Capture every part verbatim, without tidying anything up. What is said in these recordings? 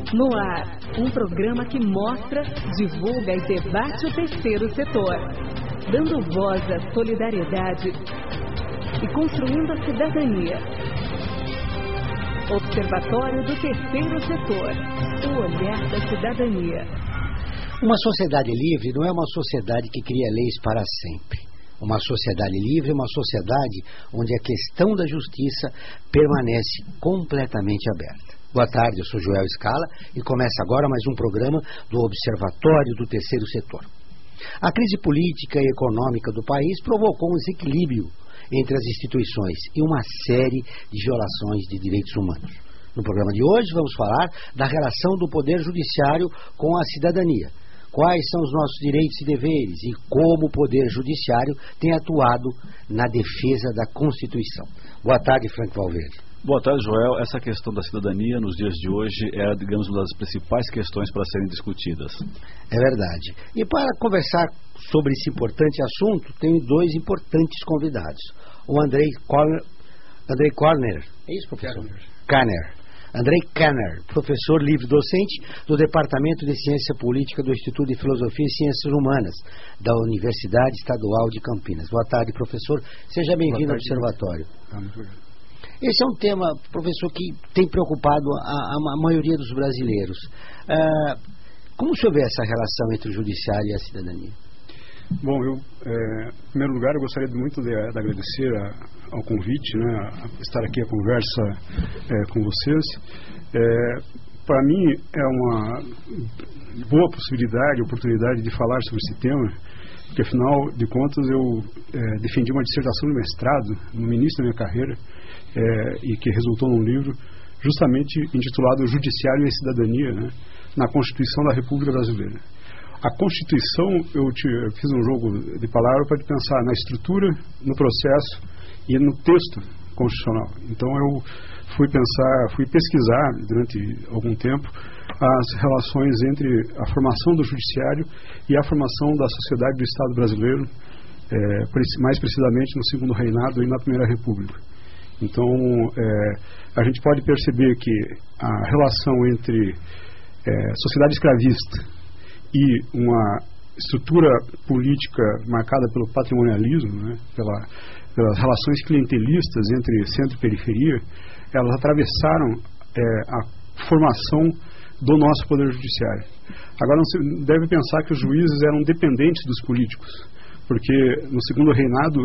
No ar, um programa que mostra, divulga e debate o terceiro setor, dando voz à solidariedade e construindo a cidadania. Observatório do Terceiro Setor, o olhar da cidadania. Uma sociedade livre não é uma sociedade que cria leis para sempre. Uma sociedade livre é uma sociedade onde a questão da justiça permanece completamente aberta. Boa tarde, eu sou Joel Scala e começa agora mais um programa do Observatório do Terceiro Setor. A crise política e econômica do país provocou um desequilíbrio entre as instituições e uma série de violações de direitos humanos. No programa de hoje vamos falar da relação do Poder Judiciário com a cidadania. Quais são os nossos direitos e deveres e como o Poder Judiciário tem atuado na defesa da Constituição. Boa tarde, Frank Valverde. Boa tarde, Joel. Essa questão da cidadania nos dias de hoje é, digamos, uma das principais questões para serem discutidas. É verdade. E para conversar sobre esse importante assunto, tenho dois importantes convidados. O Andrei Corner, Andrei Corner, é isso, professor? Kanner. Andrei Kanner, professor livre-docente do Departamento de Ciência Política do Instituto de Filosofia e Ciências Humanas da Universidade Estadual de Campinas. Boa tarde, professor. Seja bem-vindo ao Observatório. Ah, muito obrigado. Esse é um tema, professor, que tem preocupado a, a, a maioria dos brasileiros. Ah, como o senhor vê essa relação entre o judiciário e a cidadania? Bom, eu, é, em primeiro lugar, eu gostaria muito de, de agradecer a, ao convite, né, a estar aqui a conversa é, com vocês. É, para mim, é uma boa possibilidade, oportunidade de falar sobre esse tema, porque, afinal de contas, eu é, defendi uma dissertação de mestrado no início da minha carreira, É, e que resultou num livro justamente intitulado Judiciário e a Cidadania, né, na Constituição da República Brasileira. A Constituição, eu, te, eu fiz um jogo de palavras para pensar na estrutura, no processo e no texto constitucional. Então eu fui pensar, fui pesquisar durante algum tempo as relações entre a formação do Judiciário e a formação da sociedade do Estado brasileiro, é, mais precisamente no segundo reinado e na Primeira República. Então, é, a gente pode perceber que a relação entre é, sociedade escravista e uma estrutura política marcada pelo patrimonialismo, né, pela, pelas relações clientelistas entre centro e periferia, elas atravessaram é, a formação do nosso Poder Judiciário. Agora, não se deve pensar que os juízes eram dependentes dos políticos, porque no segundo reinado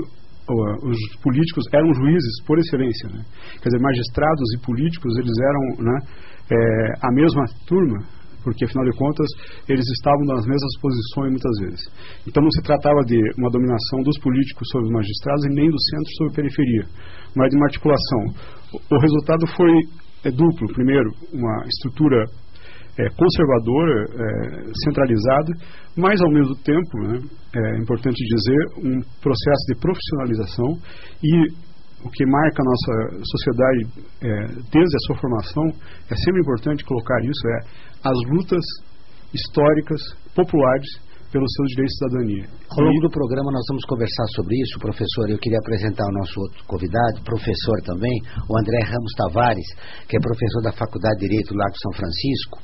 os políticos eram juízes por excelência, né? Quer dizer, magistrados e políticos, eles eram, né, é, a mesma turma, porque afinal de contas eles estavam nas mesmas posições muitas vezes. Então não se tratava de uma dominação dos políticos sobre os magistrados e nem do centro sobre a periferia, mas de uma articulação. O, o resultado foi é, duplo. Primeiro, uma estrutura É, conservadora, é, centralizada, mas ao mesmo tempo, né, é importante dizer, um processo de profissionalização, e o que marca a nossa sociedade é, desde a sua formação, é sempre importante colocar isso, é as lutas históricas, populares, pelos seus direitos de cidadania. Ao longo do programa nós vamos conversar sobre isso, professor. Eu queria apresentar o nosso outro convidado, professor também, o André Ramos Tavares, que é professor da Faculdade de Direito do Largo São Francisco,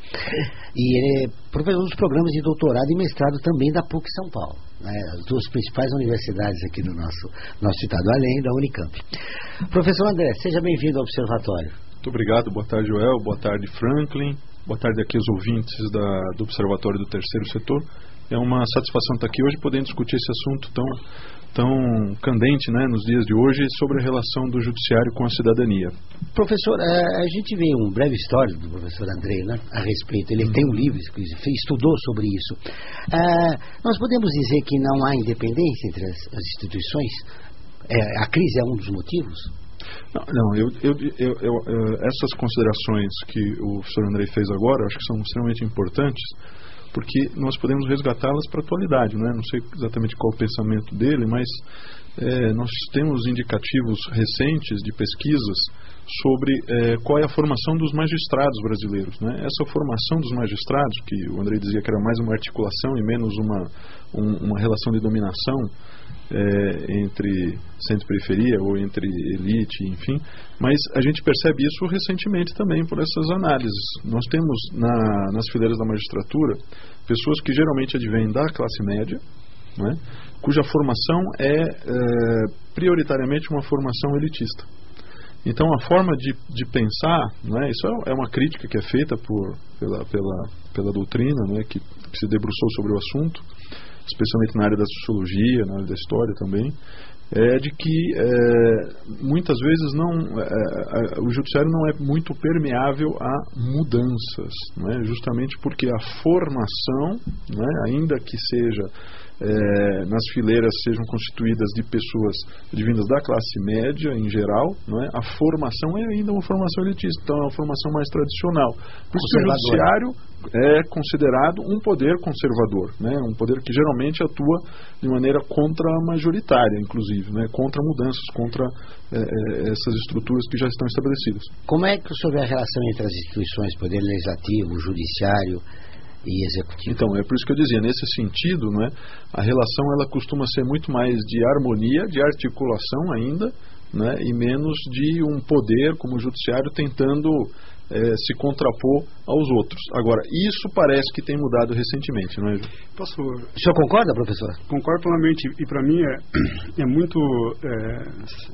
e ele é professor dos programas de doutorado e mestrado também da PUC São Paulo, né, as duas principais universidades aqui do nosso, nosso estado, além da Unicamp. Professor André, seja bem-vindo ao Observatório. Muito obrigado, boa tarde, Joel, boa tarde, Franklin, boa tarde aqui aos ouvintes da, do Observatório do Terceiro Setor. É uma satisfação estar aqui hoje podendo discutir esse assunto tão, tão candente, né, nos dias de hoje, sobre a relação do judiciário com a cidadania. Professor, a, a gente vê um breve histórico do professor Andrei, né, a respeito. Ele hum. tem um livro, estudou sobre isso. Ah, nós podemos dizer que não há independência entre as, as instituições? É, a crise é um dos motivos? Não, não eu, eu, eu, eu, essas considerações que o professor Andrei fez agora, acho que são extremamente importantes, porque nós podemos resgatá-las para a atualidade, né? Não sei exatamente qual o pensamento dele, mas é, nós temos indicativos recentes de pesquisas sobre eh, qual é a formação dos magistrados brasileiros, né? Essa formação dos magistrados, que o André dizia que era mais uma articulação e menos uma, um, uma relação de dominação eh, entre centro e periferia, ou entre elite, enfim, mas a gente percebe isso recentemente também por essas análises. Nós temos na, nas fileiras da magistratura pessoas que geralmente advêm da classe média, né, cuja formação é, é prioritariamente uma formação elitista. Então a forma de, de pensar, né, isso é, é uma crítica que é feita por, pela, pela, pela doutrina, né, que, que se debruçou sobre o assunto, especialmente na área da sociologia, na área da história também, é de que é, muitas vezes não, é, o judiciário não é muito permeável a mudanças, né, justamente porque a formação, né, ainda que seja é, nas fileiras sejam constituídas de pessoas advindas da classe média em geral, né, a formação é ainda uma formação elitista, então é uma formação mais tradicional. Por isso que o judiciário é considerado um poder conservador, né, um poder que geralmente atua de maneira contra-majoritária, inclusive, né, contra mudanças, contra é, essas estruturas que já estão estabelecidas. Como é que o senhor vê a relação entre as instituições, poder legislativo, judiciário e executivo? Então, é por isso que eu dizia, nesse sentido, né, a relação ela costuma ser muito mais de harmonia, de articulação ainda, né, e menos de um poder como o judiciário tentando é, se contrapor aos outros. Agora, isso parece que tem mudado recentemente, não é, Ju? Posso... O senhor concorda, professor? Concordo plenamente, e para mim é, é muito é,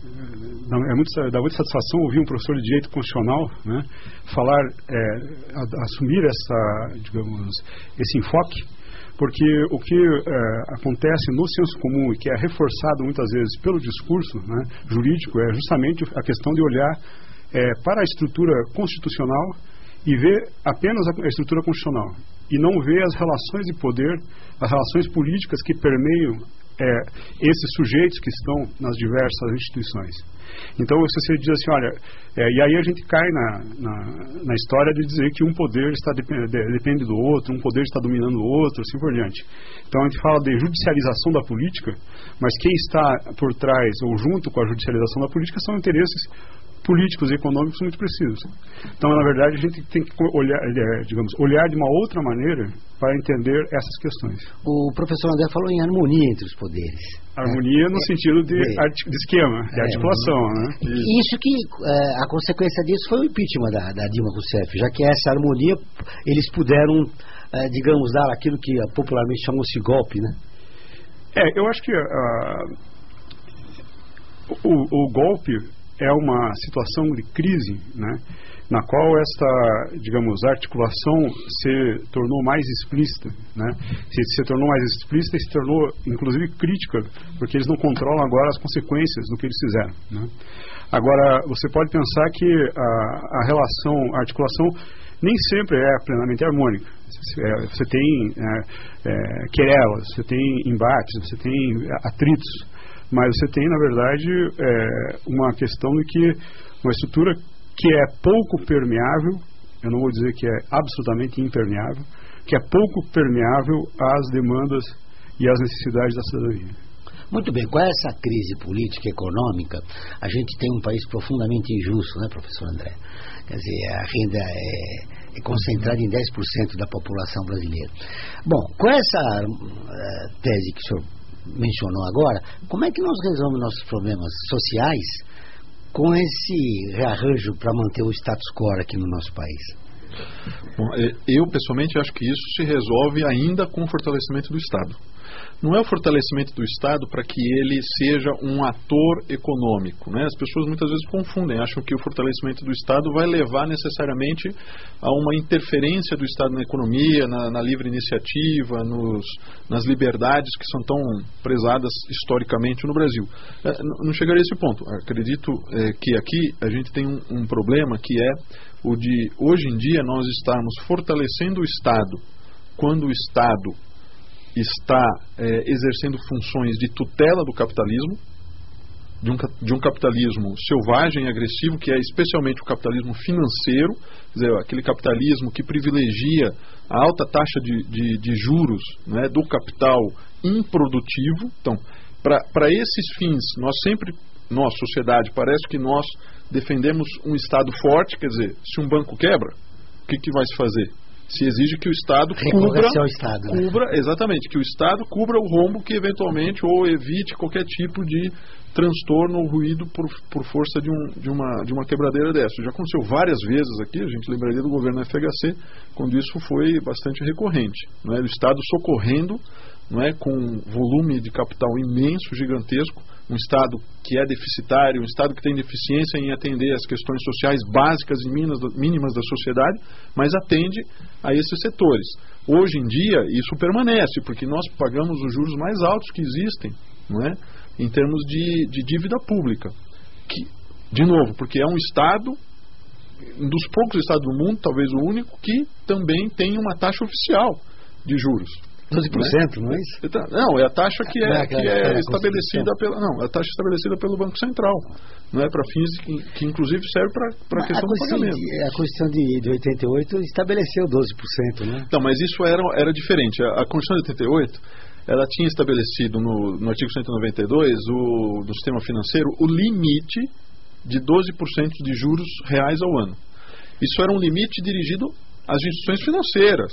é muito, dá muita satisfação ouvir um professor de direito constitucional, né, falar, é, a, assumir essa, digamos, esse enfoque, porque o que é, acontece no senso comum e que é reforçado muitas vezes pelo discurso, né, jurídico é justamente a questão de olhar é, para a estrutura constitucional e ver apenas a estrutura constitucional e não ver as relações de poder, as relações políticas que permeiam é, esses sujeitos que estão nas diversas instituições. Então você diz assim, olha, é, e aí a gente cai na, na, na história de dizer que um poder está depend, de, depende do outro, um poder está dominando o outro, assim por diante. Então a gente fala de judicialização da política, mas quem está por trás ou junto com a judicialização da política são interesses políticos e econômicos muito precisos. Então, na verdade, a gente tem que olhar, digamos, olhar de uma outra maneira para entender essas questões. O professor André falou em harmonia entre os poderes. Harmonia, né, no é, sentido de, é, de esquema, de é, articulação, né? Isso que, é, a consequência disso foi o impeachment da, da Dilma Rousseff, já que essa harmonia, eles puderam, é, digamos, dar aquilo que popularmente chamou-se golpe, né? É, eu acho que uh, o, o golpe é uma situação de crise, né, na qual esta, digamos, articulação se tornou mais explícita, né, se, se tornou mais explícita e se tornou, inclusive, crítica, porque eles não controlam agora as consequências do que eles fizeram, né. Agora, você pode pensar que a, a relação, a articulação nem sempre é plenamente harmônica. Você, você tem é, é, querelas, você tem embates, você tem atritos, mas você tem, na verdade, é, uma questão de que uma estrutura que é pouco permeável, eu não vou dizer que é absolutamente impermeável, que é pouco permeável às demandas e às necessidades da cidadania. Muito bem, com essa crise política e econômica, a gente tem um país profundamente injusto, né, professor André? Quer dizer, a renda é, é concentrada em dez por cento da população brasileira. Bom, com essa uh, tese que o senhor mencionou agora, como é que nós resolvemos nossos problemas sociais com esse rearranjo para manter o status quo aqui no nosso país? Bom, eu pessoalmente acho que isso se resolve ainda com o fortalecimento do Estado. Não é o fortalecimento do Estado para que ele seja um ator econômico, né? As pessoas muitas vezes confundem, acham que o fortalecimento do Estado vai levar necessariamente a uma interferência do Estado na economia, na, na livre iniciativa, nos, nas liberdades que são tão prezadas historicamente no Brasil. É, não chegaria a esse ponto. Acredito é, que aqui a gente tem um, um problema que é o de, hoje em dia, nós estarmos fortalecendo o Estado quando o Estado está é, exercendo funções de tutela do capitalismo, de um, de um capitalismo selvagem e agressivo, que é especialmente o capitalismo financeiro, quer dizer, aquele capitalismo que privilegia a alta taxa de, de, de juros, né, do capital improdutivo. Então, para esses fins, nós sempre, nós, sociedade, parece que nós defendemos um Estado forte, quer dizer, se um banco quebra, o que, que vai se fazer? Se exige que o Estado cubra, ao Estado, né? cubra, exatamente, que o Estado cubra o rombo que eventualmente ou evite qualquer tipo de transtorno ou ruído por, por força de, um, de, uma, de uma quebradeira dessa. Já aconteceu várias vezes aqui, a gente lembraria do governo F H C, quando isso foi bastante recorrente, não é? O Estado socorrendo, não é? Com um volume de capital imenso, gigantesco, um Estado que é deficitário, um Estado que tem deficiência em atender as questões sociais básicas e mínimas da sociedade, mas atende a esses setores. Hoje em dia, isso permanece, porque nós pagamos os juros mais altos que existem, não é? Em termos de, de dívida pública. Que, de novo, porque é um Estado, um dos poucos Estados do mundo, talvez o único, que também tem uma taxa oficial de juros. doze por cento, não é isso? Não, é a taxa que é, não é, que é estabelecida pela, não, é a taxa estabelecida pelo Banco Central, não é, para fins que, que inclusive serve para a questão do pagamento. De, a Constituição de, de oitenta e oito estabeleceu doze por cento, né? Não, mas isso era, era diferente. A, a Constituição de oitenta e oito, ela tinha estabelecido no, no artigo cento e noventa e dois o, do sistema financeiro o limite de doze por cento de juros reais ao ano. Isso era um limite dirigido às instituições financeiras.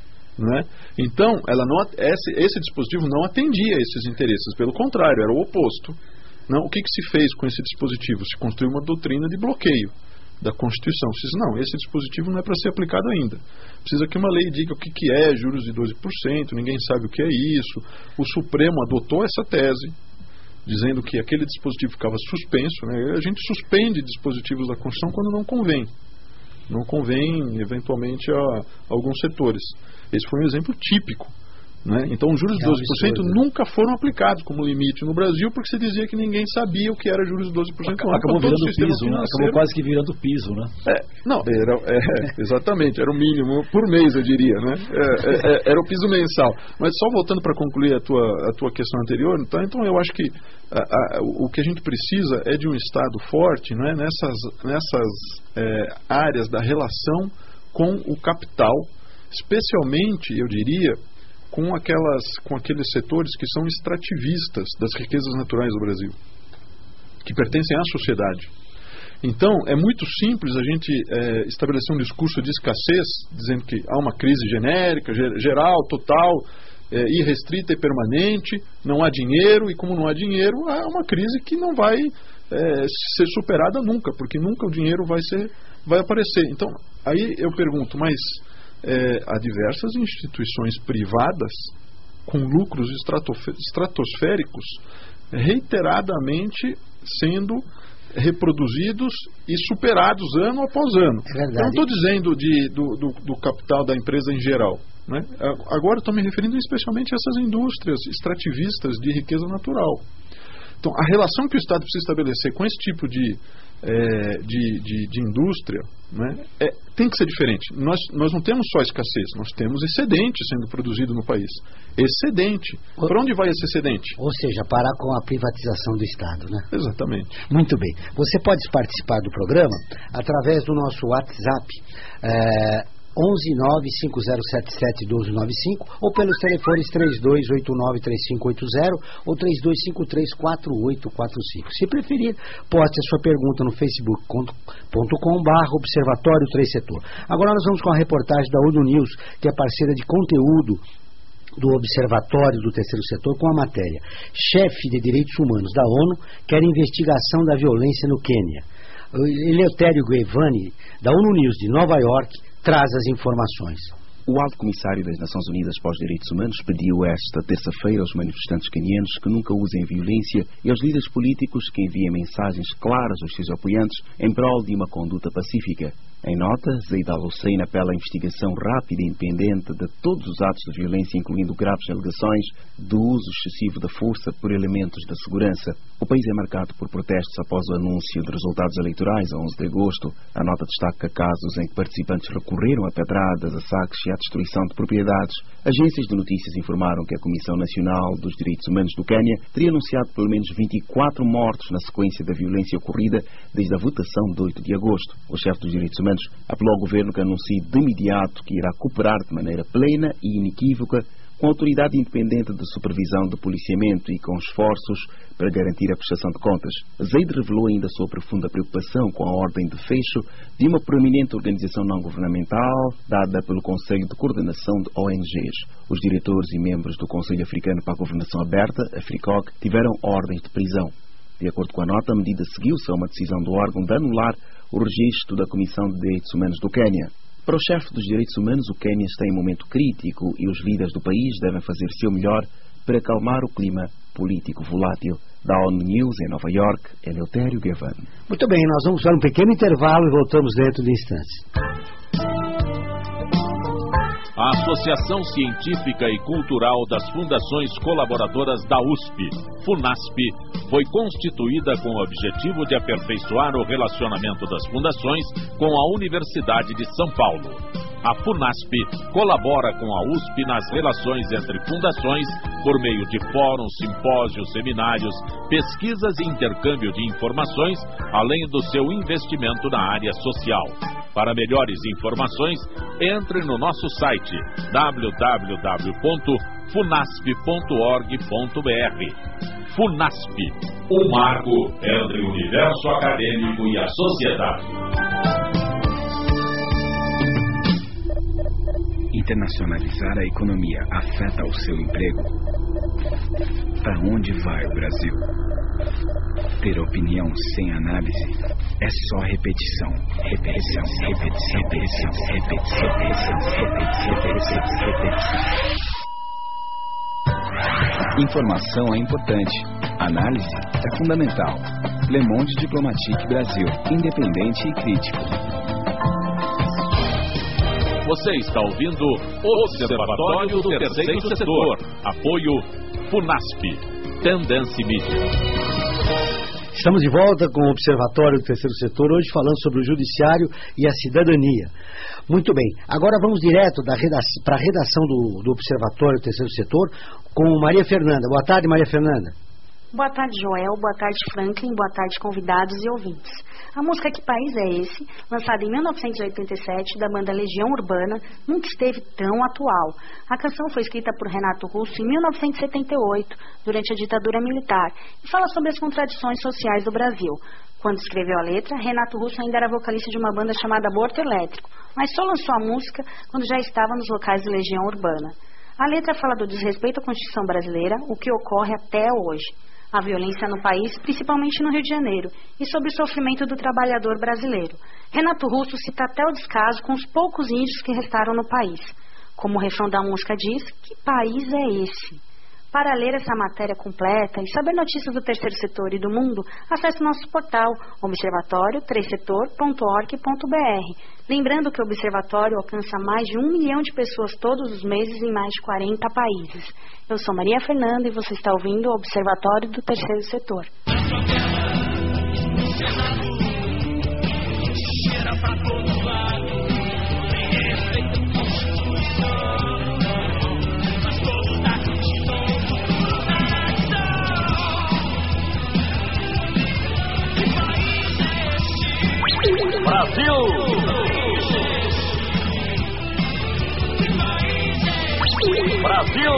Né? Então, ela não, esse, esse dispositivo não atendia a esses interesses, pelo contrário, era o oposto. Não, o que, que se fez com esse dispositivo? Se construiu uma doutrina de bloqueio da Constituição. Se diz, não, esse dispositivo não é para ser aplicado ainda. Precisa que uma lei diga o que, que é juros de doze por cento, ninguém sabe o que é isso. O Supremo adotou essa tese, dizendo que aquele dispositivo ficava suspenso. Né? A gente suspende dispositivos da Constituição quando não convém. Não convém, eventualmente, a, a alguns setores. Esse foi um exemplo típico. Né? Então, os juros de doze por cento nunca foram aplicados como limite no Brasil, porque se dizia que ninguém sabia o que era juros de doze por cento. Acabou, acabou virando piso, né? Acabou quase que virando piso, né? É, não, era, é, exatamente, era o mínimo por mês, eu diria, né? É, é, era o piso mensal. Mas só voltando para concluir a tua, a tua questão anterior, então, então eu acho que a, a, o que a gente precisa é de um Estado forte, né? nessas, nessas é, áreas da relação com o capital, especialmente, eu diria, com, aquelas, com aqueles setores que são extrativistas das riquezas naturais do Brasil, que pertencem à sociedade. Então, é muito simples a gente é, estabelecer um discurso de escassez, dizendo que há uma crise genérica, geral, total, é, irrestrita e permanente, não há dinheiro, e como não há dinheiro, há uma crise que não vai é, ser superada nunca, porque nunca o dinheiro vai, ser, vai aparecer. Então, aí eu pergunto, mas É, há diversas instituições privadas com lucros estratosféricos reiteradamente sendo reproduzidos e superados ano após ano. É verdade. Eu não estou dizendo de, do, do, do capital da empresa em geral, né? Agora estou me referindo especialmente a essas indústrias extrativistas de riqueza natural. Então, a relação que o Estado precisa estabelecer com esse tipo de, é, de, de, de indústria, né, é, tem que ser diferente. Nós, nós não temos só escassez, nós temos excedente sendo produzido no país. Excedente. Para onde vai esse excedente? Ou seja, parar com a privatização do Estado, né? Exatamente. Muito bem. Você pode participar do programa através do nosso WhatsApp. É... onze nove cinco zero sete sete um dois nove cinco ou pelos telefones três dois oito nove três cinco oito zero ou três dois cinco três quatro oito quatro cinco. Se preferir, poste a sua pergunta no facebook ponto com barra Observatório três Setor. Agora nós vamos com a reportagem da ONU News, que é parceira de conteúdo do Observatório do Terceiro Setor, com a matéria: chefe de direitos humanos da ONU quer investigação da violência no Quênia. Eleutério Guevani, da ONU News de Nova York, traz as informações. O Alto Comissário das Nações Unidas para os Direitos Humanos pediu esta terça-feira aos manifestantes quenianos que nunca usem violência e aos líderes políticos que enviem mensagens claras aos seus apoiantes em prol de uma conduta pacífica. Em nota, Zeid Al-Hussein apela à investigação rápida e independente de todos os atos de violência, incluindo graves alegações do uso excessivo da força por elementos da segurança. O país é marcado por protestos após o anúncio de resultados eleitorais a onze de agosto. A nota destaca casos em que participantes recorreram a pedradas, a saques e à destruição de propriedades. Agências de notícias informaram que a Comissão Nacional dos Direitos Humanos do Quênia teria anunciado pelo menos vinte e quatro mortos na sequência da violência ocorrida desde a votação de oito de agosto. O chefe dos Direitos Humanos apelou ao governo que anuncie de imediato que irá cooperar de maneira plena e inequívoca com autoridade independente de supervisão de policiamento e com esforços para garantir a prestação de contas. Zeid revelou ainda sua profunda preocupação com a ordem de fecho de uma proeminente organização não-governamental dada pelo Conselho de Coordenação de O N Gs. Os diretores e membros do Conselho Africano para a Governação Aberta, AFRICOG, tiveram ordens de prisão. De acordo com a nota, a medida seguiu-se a uma decisão do órgão de anular o registro da Comissão de Direitos Humanos do Quênia. Para o chefe dos direitos humanos, o Quênia está em momento crítico e os líderes do país devem fazer seu melhor para acalmar o clima político volátil. Da ONU News em Nova York, Eleutério Gavan. Muito bem, nós vamos dar um pequeno intervalo e voltamos dentro de instantes. A Associação Científica e Cultural das Fundações Colaboradoras da U S P, FUNASP, foi constituída com o objetivo de aperfeiçoar o relacionamento das fundações com a Universidade de São Paulo. A FUNASP colabora com a U S P nas relações entre fundações por meio de fóruns, simpósios, seminários, pesquisas e intercâmbio de informações, além do seu investimento na área social. Para melhores informações, entre no nosso site w w w ponto funasp ponto org ponto b r. FUNASP, um marco entre o universo acadêmico e a sociedade. Internacionalizar a economia afeta o seu emprego? Para onde vai o Brasil? Ter opinião sem análise é só repetição, repetição, repetição, repetição, repetição, repetição, repetição, repetição. Informação é importante, análise é fundamental. Le Monde Diplomatique Brasil, independente e crítico. Você está ouvindo o Observatório do Terceiro Setor. Apoio FUNASP, Tendência Mídia. Estamos de volta com o Observatório do Terceiro Setor, hoje falando sobre o Judiciário e a cidadania. Muito bem, agora vamos direto para a redação do, do Observatório do Terceiro Setor com Maria Fernanda. Boa tarde, Maria Fernanda. Boa tarde, Joel. Boa tarde, Franklin. Boa tarde, convidados e ouvintes. A música Que País é Esse?, lançada em mil novecentos e oitenta e sete, da banda Legião Urbana, nunca esteve tão atual. A canção foi escrita por Renato Russo em mil novecentos e setenta e oito, durante a ditadura militar, e fala sobre as contradições sociais do Brasil. Quando escreveu a letra, Renato Russo ainda era vocalista de uma banda chamada Aborto Elétrico, mas só lançou a música quando já estava nos locais de Legião Urbana. A letra fala do desrespeito à Constituição brasileira, o que ocorre até hoje. A violência no país, principalmente no Rio de Janeiro, e sobre o sofrimento do trabalhador brasileiro. Renato Russo cita até o descaso com os poucos índios que restaram no país. Como o refrão da música diz, que país é esse? Para ler essa matéria completa e saber notícias do terceiro setor e do mundo, acesse nosso portal observatório três setor ponto org ponto b r. Lembrando que o Observatório alcança mais de um milhão de pessoas todos os meses em mais de quarenta países. Eu sou Maria Fernanda e você está ouvindo o Observatório do Terceiro Setor. Brasil! Brasil!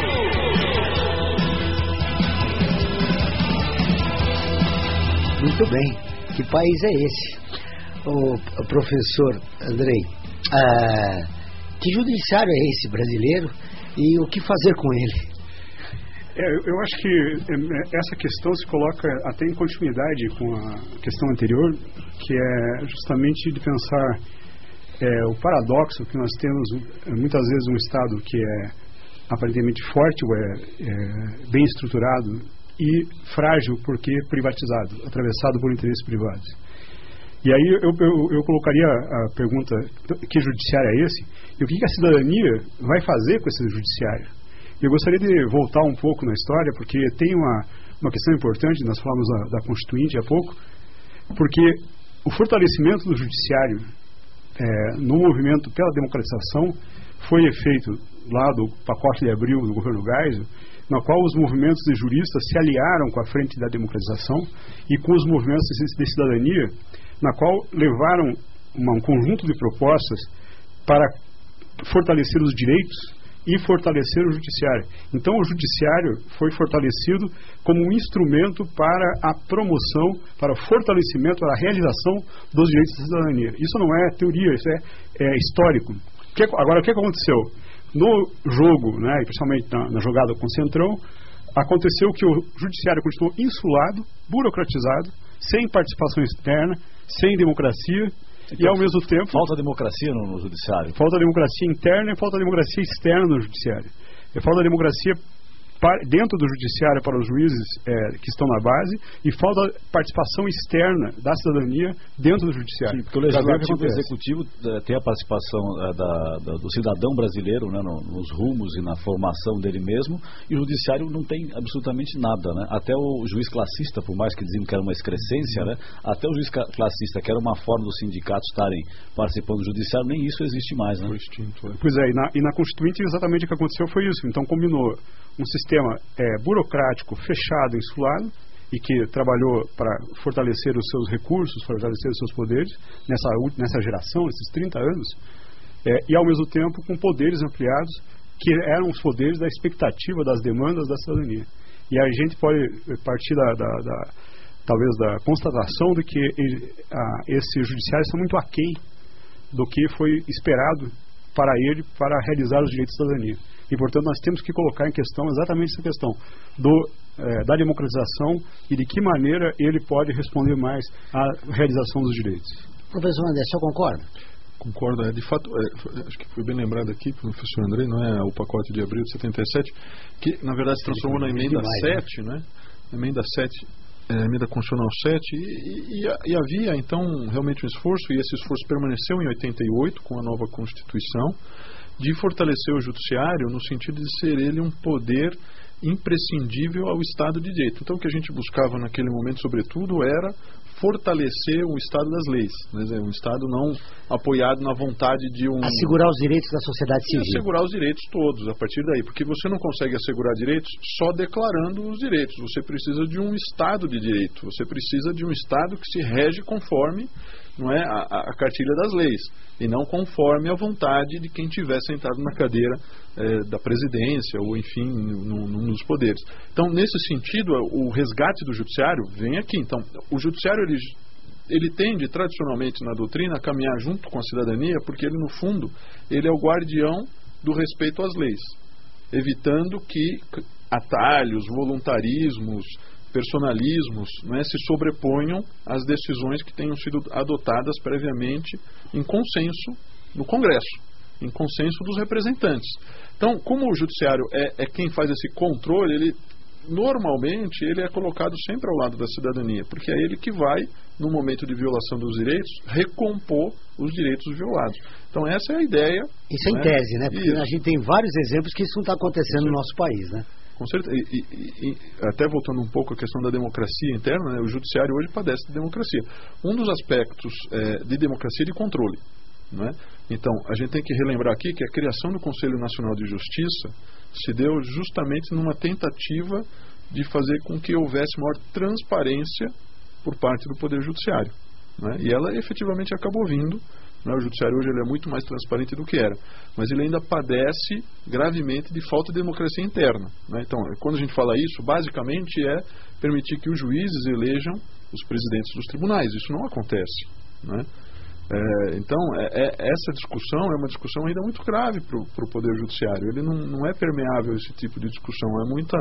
Muito bem. Que país é esse? O, o professor Andrei, ah, que judiciário é esse brasileiro e o que fazer com ele? É, eu acho que essa questão se coloca até em continuidade com a questão anterior, que é justamente de pensar é, o paradoxo que nós temos muitas vezes um Estado que é aparentemente forte, ou é, é bem estruturado, e frágil porque privatizado, atravessado por interesses privados. E aí eu, eu, eu colocaria a pergunta, que judiciário é esse? E o que a cidadania vai fazer com esse judiciário? Eu gostaria de voltar um pouco na história, porque tem uma, uma questão importante, nós falamos da, da Constituinte há pouco, porque o fortalecimento do judiciário é, no movimento pela democratização foi efeito lá do pacote de abril do governo Geisel, na qual os movimentos de juristas se aliaram com a frente da democratização e com os movimentos de cidadania, na qual levaram uma, um conjunto de propostas para fortalecer os direitos e fortalecer o judiciário. Então o judiciário foi fortalecido como um instrumento para a promoção, para o fortalecimento, para a realização dos direitos da cidadania. Isso não é teoria, isso é, é histórico. Que, agora, o que aconteceu? No jogo, né, principalmente na, na jogada com o Centrão, aconteceu que o judiciário continuou insulado, burocratizado, sem participação externa, sem democracia. Então, e ao mesmo tempo... Falta democracia no, no judiciário. Falta democracia interna e falta democracia externa no judiciário. E falta democracia para, dentro do judiciário para os juízes é, que estão na base, e falta participação externa da cidadania dentro do judiciário. Sim, porque o legislativo e o executivo é, tem a participação é, da, da, do cidadão brasileiro, né, no, nos rumos e na formação dele mesmo, e o judiciário não tem absolutamente nada, né? Até o juiz classista, por mais que diziam que era uma excrescência, né, até o juiz classista, que era uma forma dos sindicatos estarem participando do judiciário, nem isso existe mais, né? Foi extinto, é. Pois é, e na, e na Constituinte exatamente o que aconteceu foi isso. Então combinou um sistema é, burocrático, fechado, insulado, e que trabalhou para fortalecer os seus recursos, fortalecer os seus poderes nessa, nessa geração, nesses trinta anos, é, e ao mesmo tempo com poderes ampliados, que eram os poderes da expectativa, das demandas da cidadania. E a gente pode partir da, da, da talvez da constatação de que ele, a, esse judiciário está muito aquém do que foi esperado para ele, para realizar os direitos da cidadania. E, portanto, nós temos que colocar em questão exatamente essa questão do, eh, da democratização e de que maneira ele pode responder mais à realização dos direitos. Professor André, o senhor concorda? Concordo. É, de fato, é, acho que foi bem lembrado aqui pelo professor André, não é o pacote de abril de setenta e sete, que, na verdade, se transformou na emenda sete, né? Emenda sete, é, emenda constitucional sete, e, e, e havia, então, realmente um esforço, e esse esforço permaneceu em oitenta e oito, com a nova Constituição, de fortalecer o judiciário no sentido de ser ele um poder imprescindível ao Estado de Direito. Então o que a gente buscava naquele momento, sobretudo, era fortalecer o Estado das leis, né? Um Estado não apoiado na vontade de um... Assegurar os direitos da sociedade civil. E assegurar os direitos todos, a partir daí, porque você não consegue assegurar direitos só declarando os direitos, você precisa de um Estado de direito, você precisa de um Estado que se rege conforme, não é, a, a cartilha das leis, e não conforme a vontade de quem estiver sentado na cadeira é, da presidência, ou enfim, num, num dos poderes. Então, nesse sentido, o resgate do judiciário vem aqui. Então, o judiciário, ele, ele tende, tradicionalmente na doutrina, a caminhar junto com a cidadania, porque ele, no fundo, ele é o guardião do respeito às leis, evitando que atalhos, voluntarismos, personalismos, não é, se sobreponham às decisões que tenham sido adotadas previamente em consenso no Congresso, em consenso dos representantes. Então, como o judiciário é, é quem faz esse controle, ele normalmente ele é colocado sempre ao lado da cidadania, porque é ele que vai, no momento de violação dos direitos, recompor os direitos violados. Então essa é a ideia. Isso é em tese, né? Porque isso. A gente tem vários exemplos que isso não está acontecendo no nosso país, né? Com certeza. E, e, e, até voltando um pouco à questão da democracia interna, né? O judiciário hoje padece de democracia. Um dos aspectos é, de democracia é de controle, não é? Então, a gente tem que relembrar aqui que a criação do Conselho Nacional de Justiça se deu justamente numa tentativa de fazer com que houvesse maior transparência por parte do Poder Judiciário, não é? E ela efetivamente acabou vindo. O judiciário hoje ele é muito mais transparente do que era, mas ele ainda padece gravemente de falta de democracia interna, né? Então, quando a gente fala isso, basicamente é permitir que os juízes elejam os presidentes dos tribunais. Isso não acontece, né? É, então, é, é, essa discussão é uma discussão ainda muito grave para o Poder Judiciário. Ele não, não é permeável a esse tipo de discussão. É muita,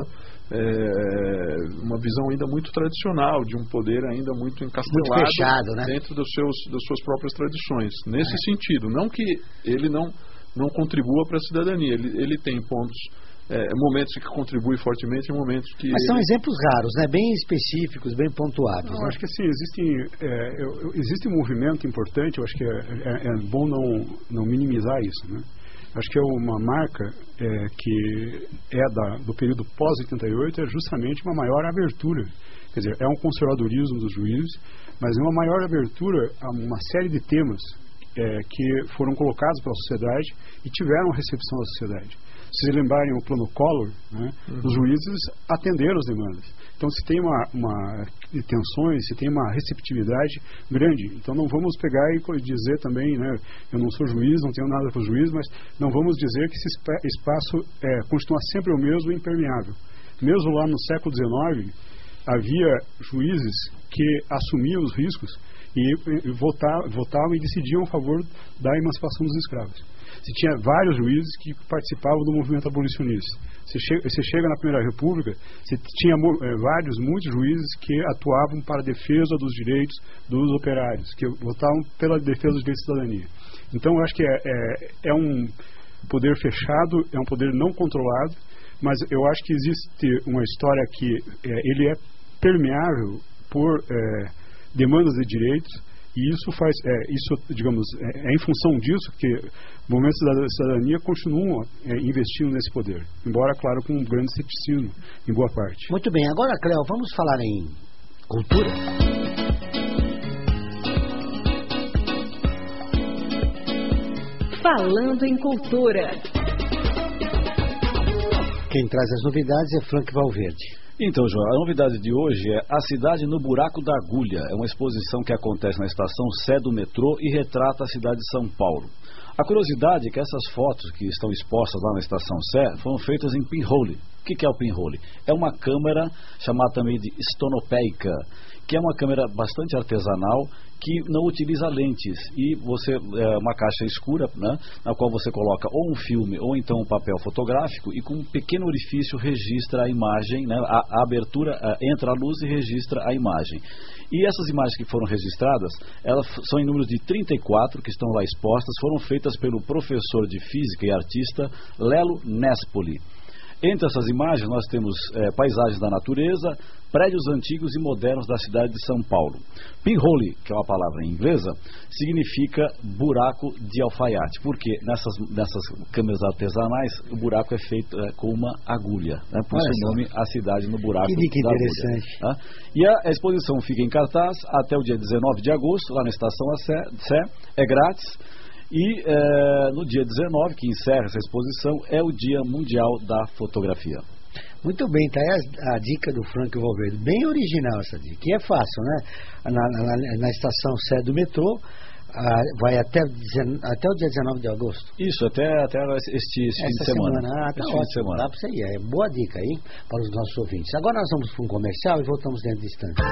é, uma visão ainda muito tradicional de um poder ainda muito encastelado, muito fechado, né? Dentro dos seus, das suas próprias tradições. Nesse é. sentido, não que ele não, não contribua para a cidadania. Ele, ele tem pontos... É, momentos que contribuem fortemente e momentos que... Mas são exemplos raros, né? Bem específicos, bem pontuados. Não, né? Eu acho que sim, existem, é, eu, existe um movimento importante, eu acho que é, é, é bom não, não minimizar isso, né? Acho que é uma marca é, que é da, do período pós oitenta e oito, é justamente uma maior abertura. Quer dizer, é um conservadorismo dos juízes, mas é uma maior abertura a uma série de temas é, que foram colocados pela sociedade e tiveram recepção da sociedade. Se vocês lembrarem o plano Collor, né, uhum. os juízes atenderam as demandas. Então, se tem uma, uma tensões, se tem uma receptividade grande, então não vamos pegar e dizer também, né, eu não sou juiz, não tenho nada com o juiz, mas não vamos dizer que esse espaço é, continua sempre o mesmo e impermeável. Mesmo lá no século dezenove, havia juízes que assumiam os riscos e, e votavam, votavam e decidiam a favor da emancipação dos escravos. Você tinha vários juízes que participavam do movimento abolicionista. Você chega, você chega na Primeira República, você tinha é, vários, muitos juízes que atuavam para a defesa dos direitos dos operários, que votavam pela defesa dos direitos da cidadania. Então, eu acho que é, é, é um poder fechado, é um poder não controlado, mas eu acho que existe uma história que é, ele é permeável por é, demandas de direitos. E isso faz, é, isso, digamos, é, é em função disso que movimentos da cidadania continuam é, investindo nesse poder, embora, claro, com um grande ceticismo em boa parte. Muito bem, agora, Cléo, vamos falar em cultura. Falando em cultura. Quem traz as novidades é Frank Valverde. Então, João, a novidade de hoje é A Cidade no Buraco da Agulha. É uma exposição que acontece na estação Sé do metrô e retrata a cidade de São Paulo. A curiosidade é que essas fotos que estão expostas lá na estação Sé foram feitas em pinhole. O que é o pinhole? É uma câmera chamada também de estonopeica, que é uma câmera bastante artesanal que não utiliza lentes e você é uma caixa escura, né, na qual você coloca ou um filme ou então um papel fotográfico e com um pequeno orifício registra a imagem, né, a, a abertura, a, entra a luz e registra a imagem. E essas imagens que foram registradas, elas são em número de trinta e quatro que estão lá expostas, foram feitas pelo professor de física e artista Lelo Nespoli. Entre essas imagens nós temos é, paisagens da natureza, prédios antigos e modernos da cidade de São Paulo. Pinhole, que é uma palavra em inglesa, significa buraco de alfaiate, porque nessas, nessas câmeras artesanais o buraco é feito é, com uma agulha, né? Por isso o nome A Cidade no Buraco que dica da interessante. Agulha. Né? E a, a exposição fica em cartaz até o dia dezenove de agosto, lá na Estação Sé, é grátis. E é, no dia dezenove, que encerra essa exposição, é o Dia Mundial da Fotografia. Muito bem, tá aí a, a dica do Frank Valverde. Bem original essa dica. E é fácil, né? Na, na, na estação Sé do metrô, a, vai até, até o dia dezenove de agosto. Isso, até, até este, este fim de semana. semana. Ah, tá ótimo, fim de semana. Dá pra você ir. É boa dica aí para os nossos ouvintes. Agora nós vamos para um comercial e voltamos dentro de instante.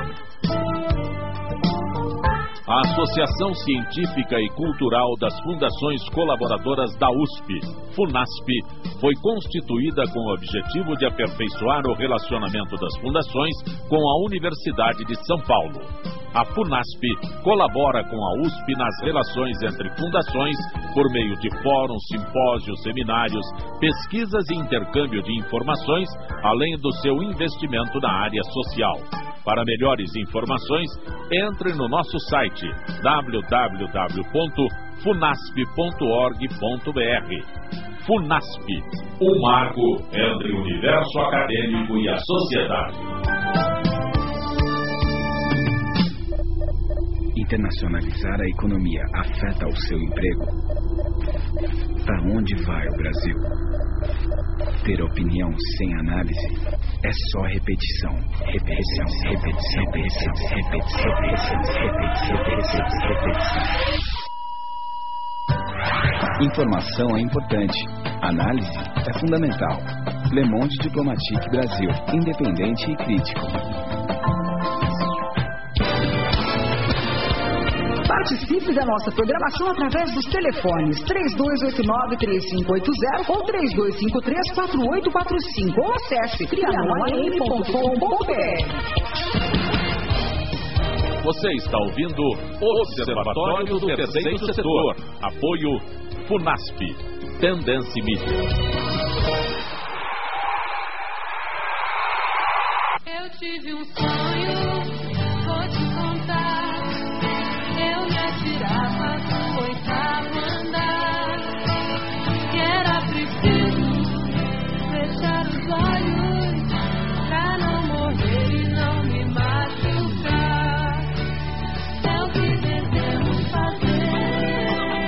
A Associação Científica e Cultural das Fundações Colaboradoras da U S P, FUNASP, foi constituída com o objetivo de aperfeiçoar o relacionamento das fundações com a Universidade de São Paulo. A FUNASP colabora com a U S P nas relações entre fundações por meio de fóruns, simpósios, seminários, pesquisas e intercâmbio de informações, além do seu investimento na área social. Para melhores informações, entre no nosso site w w w ponto funasp ponto org ponto b r. FUNASP, um marco entre o universo acadêmico e a sociedade. Internacionalizar a economia afeta o seu emprego? Para onde vai o Brasil? Ter opinião sem análise é só repetição, repetição, repetição, repetição, repetição, repetição, repetição, repetição. Informação é importante, análise é fundamental. Le Monde Diplomatique Brasil, independente e crítico. Participe da nossa programação através dos telefones três dois oito nove, três cinco oito zero ou três dois cinco três, quatro oito quatro cinco ou acesse trianon a m ponto com ponto b r. Você está ouvindo o Observatório do Terceiro Setor. Apoio FUNASP. Tendência Mídia. Eu tive um sonho, vou te contar. Eu me atirava, foi pra andar. Que era preciso fechar os olhos pra não morrer e não me machucar. É o que devemos fazer.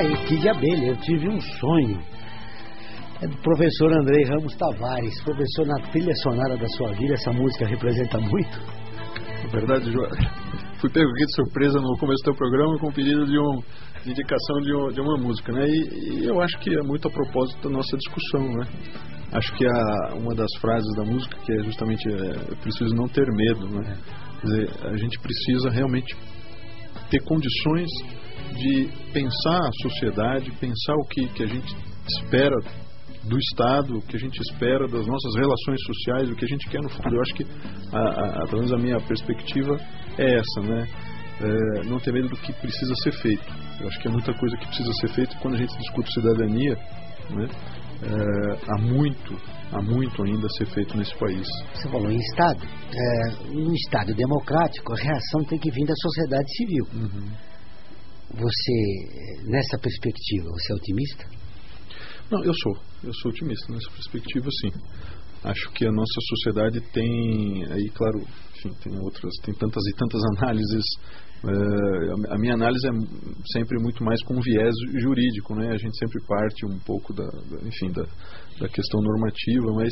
aí, Kid Abelha, eu tive um sonho. É do professor Andrei Ramos Tavares. Professor, na trilha sonora da sua vida, essa música representa muito? Na verdade, João, fui pego aqui de surpresa no começo do teu programa com o pedido de, um, de indicação de, um, de uma música, né? E, e eu acho que é muito a propósito da nossa discussão, né? Acho que a, uma das frases da música que é justamente é, eu preciso não ter medo, né? Quer dizer, a gente precisa realmente ter condições de pensar a sociedade, pensar o que, que a gente espera do Estado, o que a gente espera das nossas relações sociais, o que a gente quer no futuro. Eu acho que, a, a, pelo menos a minha perspectiva é essa, né? É, não ter medo do que precisa ser feito. Eu acho que é muita coisa que precisa ser feita. Quando a gente discute cidadania, né? É, há muito, há muito ainda a ser feito nesse país. Você falou em Estado. É, um Estado democrático, a reação tem que vir da sociedade civil. Uhum. Você, nessa perspectiva, você é otimista? Não, eu sou. Eu sou otimista nessa perspectiva, sim. Acho que a nossa sociedade tem, aí, claro, enfim, tem outras, tem tantas e tantas análises. Uh, a minha análise é sempre muito mais com viés jurídico, né? A gente sempre parte um pouco da, da enfim, da, da questão normativa, mas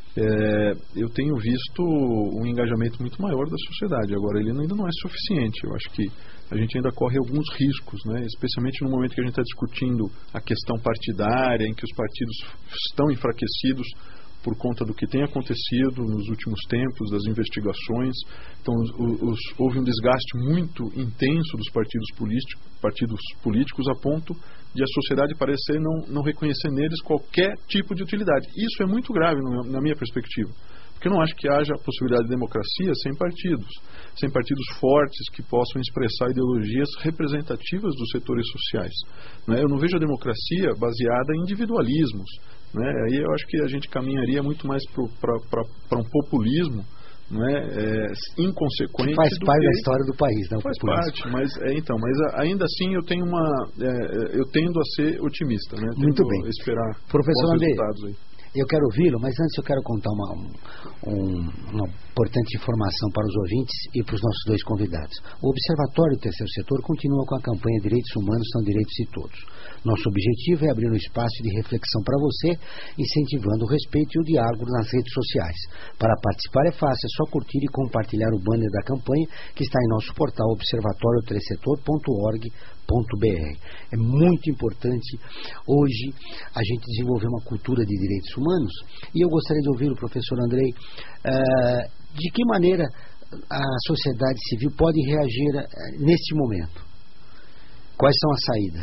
é, eu tenho visto um engajamento muito maior da sociedade. Agora, ele ainda não é suficiente. Eu acho que a gente ainda corre alguns riscos, né? Especialmente no momento que a gente está discutindo a questão partidária, em que os partidos estão enfraquecidos por conta do que tem acontecido nos últimos tempos, das investigações. Então, os, os, houve um desgaste muito intenso dos partidos políticos, partidos políticos a ponto de a sociedade parecer não, não reconhecer neles qualquer tipo de utilidade. Isso é muito grave no, na minha perspectiva, porque eu não acho que haja a possibilidade de democracia sem partidos, sem partidos fortes que possam expressar ideologias representativas dos setores sociais, né? Eu não vejo a democracia baseada em individualismos, né? Aí eu acho que a gente caminharia muito mais para um populismo, né? É, inconsequente. Que faz do parte que... da história do país, não? Faz parte, mas é, então, mas ainda assim eu tenho uma, é, eu tendo a ser otimista, né? Tendo Muito bem. A esperar Professor bons André, resultados aí. Eu quero ouvi-lo, mas antes eu quero contar uma, um, uma importante informação para os ouvintes e para os nossos dois convidados. O Observatório do Terceiro Setor continua com a campanha Direitos Humanos são Direitos de Todos. Nosso objetivo é abrir um espaço de reflexão para você, incentivando o respeito e o diálogo nas redes sociais. Para participar é fácil, é só curtir e compartilhar o banner da campanha que está em nosso portal observatório terceiro setor ponto org ponto br. É muito importante hoje a gente desenvolver uma cultura de direitos humanos, e eu gostaria de ouvir o professor Andrei, uh, de que maneira a sociedade civil pode reagir uh, neste momento. Quais são as saídas?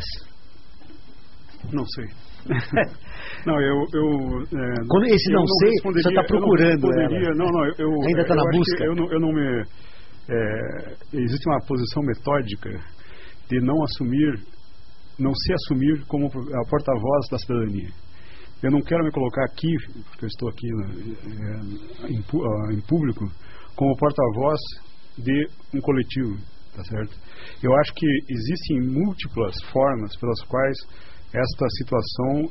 Não sei. Não, eu... eu é, Quando esse não, não sei, você está procurando ela. Não, não, eu, ainda está na busca. Eu não, eu não me... É, existe uma posição metódica de não assumir, não se assumir como a porta-voz da cidadania. Eu não quero me colocar aqui, porque eu estou aqui é, em, em público, como porta-voz de um coletivo, tá certo? Eu acho que existem múltiplas formas pelas quais esta situação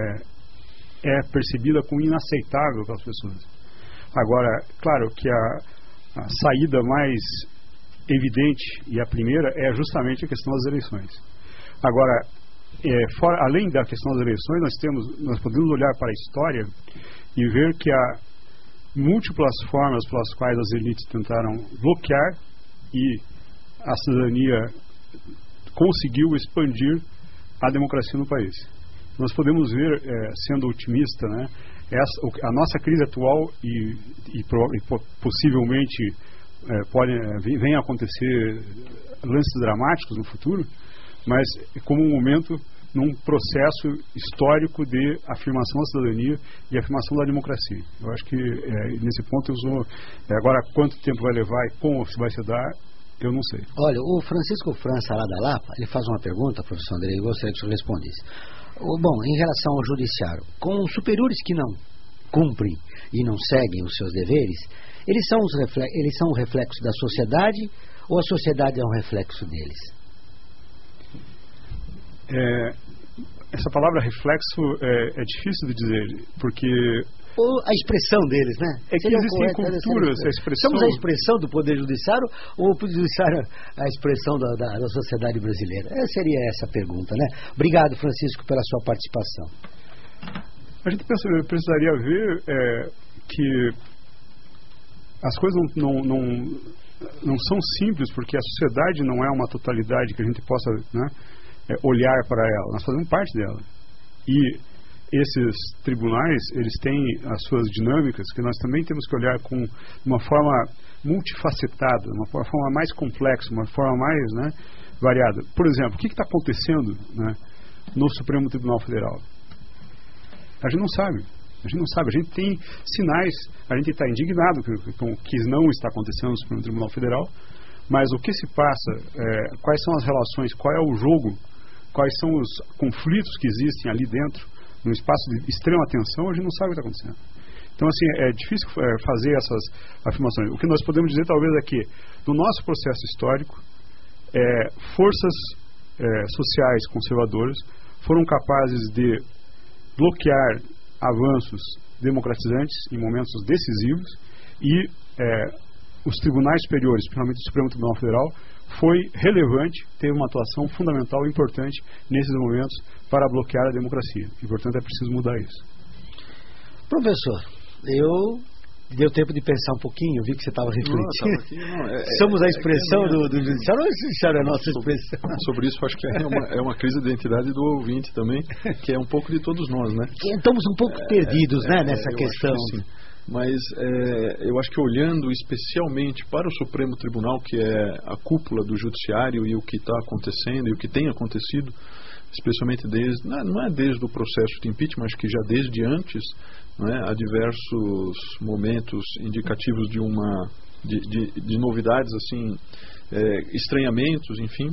é, é percebida como inaceitável pelas pessoas. Agora, claro que a, a saída mais evidente, e a primeira, é justamente a questão das eleições. Agora, é, fora, além da questão das eleições, nós temos, nós podemos olhar para a história e ver que há múltiplas formas pelas quais as elites tentaram bloquear e a cidadania conseguiu expandir a democracia no país. Nós podemos ver, é, sendo otimista, né, essa, a nossa crise atual e, e, e possivelmente é, pode, é, venha a acontecer lances dramáticos no futuro, mas como um momento num processo histórico de afirmação da cidadania e afirmação da democracia. Eu acho que é, nesse ponto eu sou... É, agora, quanto tempo vai levar e como vai se dar, eu não sei. Olha, o Francisco França lá da Lapa, ele faz uma pergunta, professor Andrei, eu gostaria que o senhor respondesse. Bom, em relação ao judiciário, com os superiores que não cumprem e não seguem os seus deveres, eles são, os reflexos, eles são um reflexo da sociedade ou a sociedade é um reflexo deles? É, essa palavra reflexo é, é difícil de dizer, porque ou a expressão deles, né? É que existem culturas, a expressão... Somos a expressão do Poder Judiciário ou o Poder Judiciário a expressão da, da, da sociedade brasileira? É, seria essa a pergunta, né? Obrigado, Francisco, pela sua participação. A gente pensa, precisaria ver é, que as coisas não, não, não, não são simples, porque a sociedade não é uma totalidade que a gente possa, né, é, olhar para ela. Nós fazemos parte dela. E esses tribunais, eles têm as suas dinâmicas que nós também temos que olhar com uma forma multifacetada, uma forma mais complexa, uma forma mais, né, variada. Por exemplo, o que está acontecendo, né, no Supremo Tribunal Federal? A gente não sabe. A gente não sabe. A gente tem sinais. A gente está indignado com o que não está acontecendo no Supremo Tribunal Federal, mas o que se passa, é, quais são as relações, qual é o jogo, quais são os conflitos que existem ali dentro, num espaço de extrema tensão, a gente não sabe o que está acontecendo. Então, assim, é difícil é, fazer essas afirmações. O que nós podemos dizer, talvez, é que, no nosso processo histórico, é, forças é, sociais conservadoras foram capazes de bloquear avanços democratizantes em momentos decisivos e é, os tribunais superiores, principalmente o Supremo Tribunal Federal, foi relevante, teve uma atuação fundamental e importante nesses momentos para bloquear a democracia. E, portanto, é preciso mudar isso. Professor, eu deu tempo de pensar um pouquinho, eu vi que você estava refletindo. Aqui, não, é, Somos é, a expressão é, é, do, do judiciário, ou o judiciário é a nossa sobre, expressão? Sobre isso, acho que é uma, é uma crise de identidade do ouvinte também, que é um pouco de todos nós, né? Estamos um pouco é, perdidos, é, né, é, nessa questão. Que Mas é, eu acho que olhando especialmente para o Supremo Tribunal, que é a cúpula do judiciário, e o que está acontecendo e o que tem acontecido, especialmente desde, não é, não é desde o processo de impeachment, acho que já desde antes, não é, há diversos momentos indicativos de uma de, de, de novidades, assim, é, estranhamentos, enfim.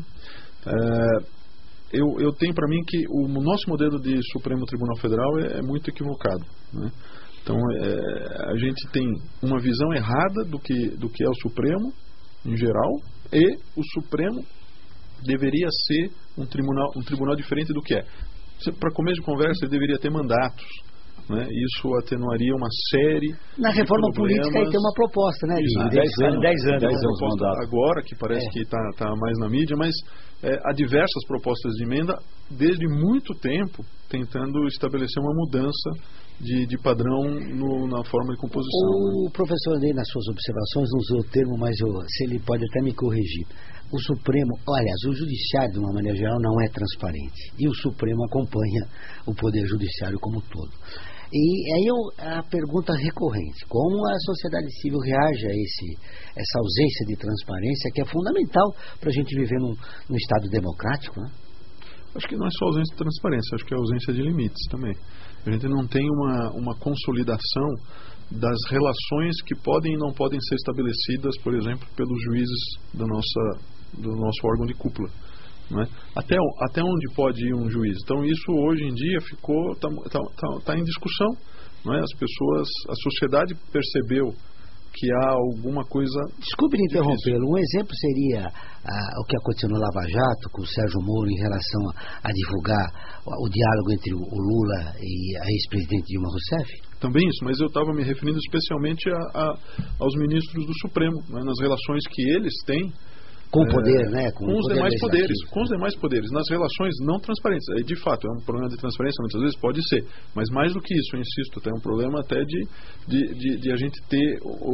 É, eu, eu tenho para mim que o nosso modelo de Supremo Tribunal Federal é, é muito equivocado, né? Então, é, a gente tem uma visão errada do que, do que é o Supremo, em geral, e o Supremo deveria ser um tribunal, um tribunal diferente do que é. Para começo de conversa, ele deveria ter mandatos, né? Isso atenuaria uma série Na reforma política aí tem uma proposta, né? De dez anos. dez anos, dez anos mandato. Agora, que parece é. que está tá mais na mídia, mas é, há diversas propostas de emenda desde muito tempo tentando estabelecer uma mudança De, de padrão no, na forma de composição. O né? professor Andrei, nas suas observações, não usou o termo, mas eu, se ele pode até me corrigir. O Supremo, aliás, o Judiciário, de uma maneira geral, não é transparente. E o Supremo acompanha o Poder Judiciário como um todo. E aí eu, a pergunta recorrente, como a sociedade civil reage a esse, essa ausência de transparência, que é fundamental para a gente viver num, num Estado democrático, né? Acho que não é só ausência de transparência, acho que é ausência de limites também. A gente não tem uma, uma consolidação das relações que podem e não podem ser estabelecidas, por exemplo, pelos juízes da nossa, do nosso órgão de cúpula, não é? Até, até onde pode ir um juiz? Então isso hoje em dia ficou está tá, tá, tá em discussão, não é? As pessoas, a sociedade percebeu que há alguma coisa... Desculpe interrompê-lo. Um exemplo seria ah, o que aconteceu no Lava Jato com o Sérgio Moro em relação a, a divulgar o, o diálogo entre o, o Lula e a ex-presidente Dilma Rousseff? Também isso, mas eu estava me referindo especialmente a, a, aos ministros do Supremo, né, nas relações que eles têm com o poder, é, né? Com, com os poder demais poderes, com os demais poderes, nas relações não transparentes. De fato, é um problema de transparência, muitas vezes pode ser, mas mais do que isso, eu insisto, é um problema até de, de, de, de a gente ter o,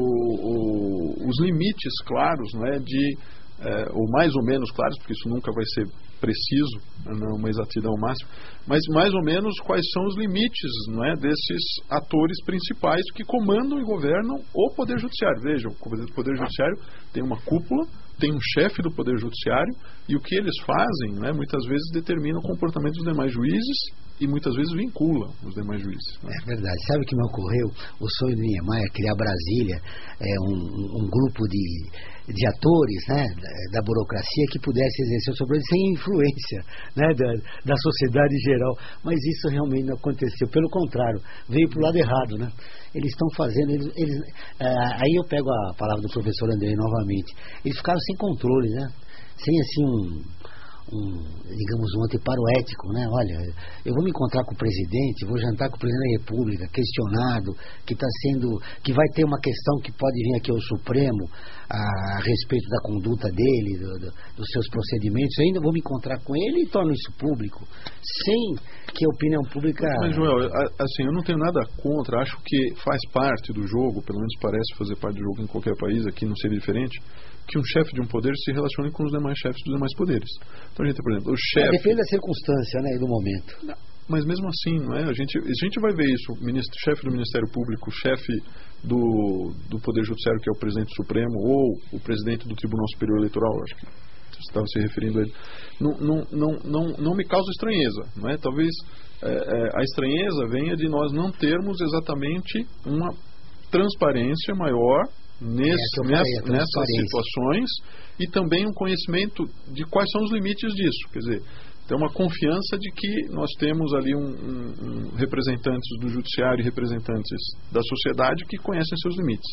o, os limites claros, né? De, é, ou mais ou menos claros, porque isso nunca vai ser preciso, não uma exatidão máxima, mas mais ou menos quais são os limites, não é, desses atores principais que comandam e governam o Poder Judiciário. Vejam, o Poder Judiciário tem uma cúpula, tem um chefe do Poder Judiciário, e o que eles fazem, né, muitas vezes determina o comportamento dos demais juízes e muitas vezes vincula os demais juízes, né? É verdade. Sabe o que me ocorreu? O sonho de Niemeyer, criar Brasília, é um, um grupo de, de atores, né, da, da burocracia que pudesse exercer sobre ele sem influência, né, da, da sociedade em geral. Mas isso realmente não aconteceu. Pelo contrário, veio para o lado errado, né? Eles estão fazendo... Eles, eles, uh, aí eu pego a palavra do professor Andrei novamente. Eles ficaram sem controle, né? Sem assim um... um, digamos, um anteparo ético, né? Olha, eu vou me encontrar com o presidente, vou jantar com o presidente da República, questionado, que está sendo, que vai ter uma questão que pode vir aqui ao Supremo a, a respeito da conduta dele, do, do, dos seus procedimentos. Eu ainda vou me encontrar com ele e torno isso público, sem que a opinião pública... Mas, Joel, assim, eu não tenho nada contra, acho que faz parte do jogo, pelo menos parece fazer parte do jogo em qualquer país, aqui não seria diferente, que um chefe de um poder se relacione com os demais chefes dos demais poderes. Então a gente, por exemplo, o chefe... É, depende da circunstância, né, e do momento. Não, mas mesmo assim, não é? A gente, a gente vai ver isso, o ministro, chefe do Ministério Público, chefe do, do Poder Judiciário, que é o presidente Supremo, ou o presidente do Tribunal Superior Eleitoral, acho que você estava se referindo a ele, não, não, não, não, não me causa estranheza, não é? Talvez é, é, a estranheza venha de nós não termos exatamente uma transparência maior Nesse, é nessa, nessas situações, e também um conhecimento de quais são os limites disso. Quer dizer, tem uma confiança de que nós temos ali um, um, um representantes do judiciário e representantes da sociedade que conhecem seus limites.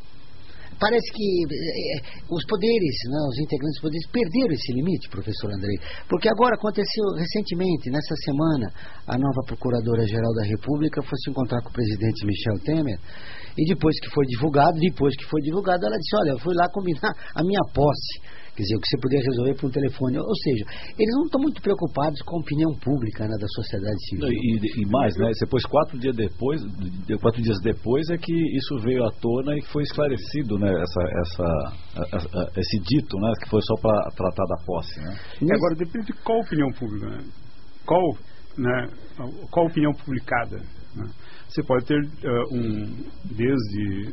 Parece que eh, os poderes, né, os integrantes dos poderes perderam esse limite, professor Andrei, porque agora aconteceu recentemente, nessa semana, a nova Procuradora-Geral da República foi se encontrar com o presidente Michel Temer, e depois que foi divulgado, depois que foi divulgado, ela disse, olha, eu fui lá combinar a minha posse. Quer dizer, o que você podia resolver por um telefone. Ou seja, eles não estão muito preocupados com a opinião pública, né, da sociedade civil. E, e mais, né? Depois, quatro dias depois, quatro dias depois é que isso veio à tona e foi esclarecido, né? Essa, essa, essa, esse dito, né? Que foi só para tratar da posse, né? E agora depende de qual opinião pública, né? Qual, né? Qual opinião publicada, né? Você pode ter uh, um desde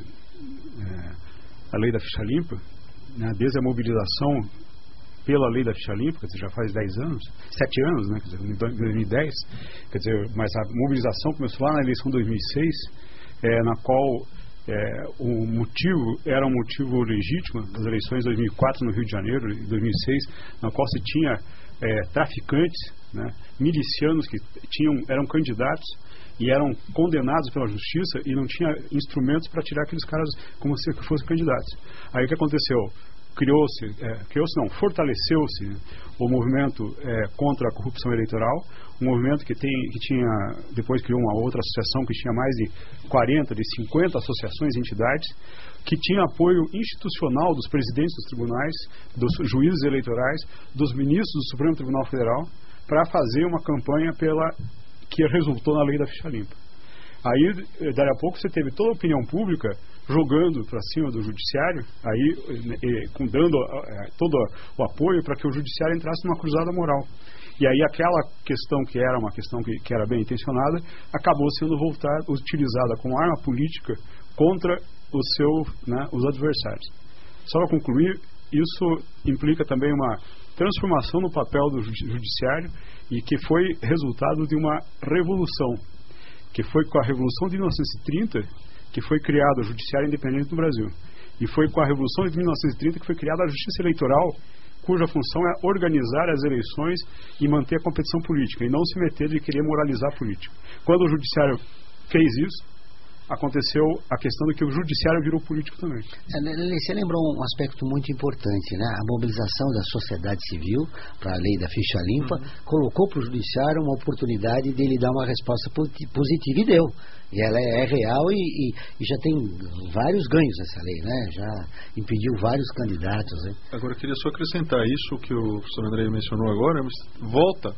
uh, a lei da ficha limpa, né, desde a mobilização pela lei da ficha limpa, quer dizer, já faz dez anos, sete anos, né, quer dizer, em dois mil e dez, quer dizer, mas a mobilização começou lá na eleição de dois mil e seis, é, na qual é, o motivo era um motivo legítimo das eleições de dois mil e quatro no Rio de Janeiro e dois mil e seis, na qual se tinha é, traficantes, né, milicianos que tinham, eram candidatos e eram condenados pela justiça e não tinha instrumentos para tirar aqueles caras como se fossem candidatos. Aí o que aconteceu? Criou-se, é, criou-se não, fortaleceu-se o movimento é, contra a corrupção eleitoral, um movimento que, tem, que tinha, depois criou uma outra associação que tinha mais de quarenta, de cinquenta associações e entidades, que tinha apoio institucional dos presidentes dos tribunais, dos juízes eleitorais, dos ministros do Supremo Tribunal Federal, para fazer uma campanha pela que resultou na lei da ficha limpa. Aí, daí a pouco, você teve toda a opinião pública jogando para cima do judiciário, aí e, com, dando é, todo o apoio para que o judiciário entrasse numa cruzada moral. E aí aquela questão que era uma questão que, que era bem intencionada, acabou sendo voltada, utilizada como arma política contra o seu, né, os adversários. Só para concluir, isso implica também uma transformação no papel do judiciário e que foi resultado de uma revolução, que foi com a Revolução de mil novecentos e trinta que foi criado o Judiciário Independente no Brasil. E foi com a Revolução de mil novecentos e trinta que foi criada a Justiça Eleitoral, cuja função é organizar as eleições e manter a competição política, e não se meter de querer moralizar a política. Quando o Judiciário fez isso, aconteceu a questão de que o judiciário virou político também. Você lembrou um aspecto muito importante, né? A mobilização da sociedade civil para a lei da ficha limpa, uhum, colocou para o judiciário uma oportunidade dele dar uma resposta positiva, e deu. E ela é real e, e, e já tem vários ganhos essa lei, né? Já impediu vários candidatos, né? Agora, eu queria só acrescentar isso que o professor André mencionou agora, mas volta,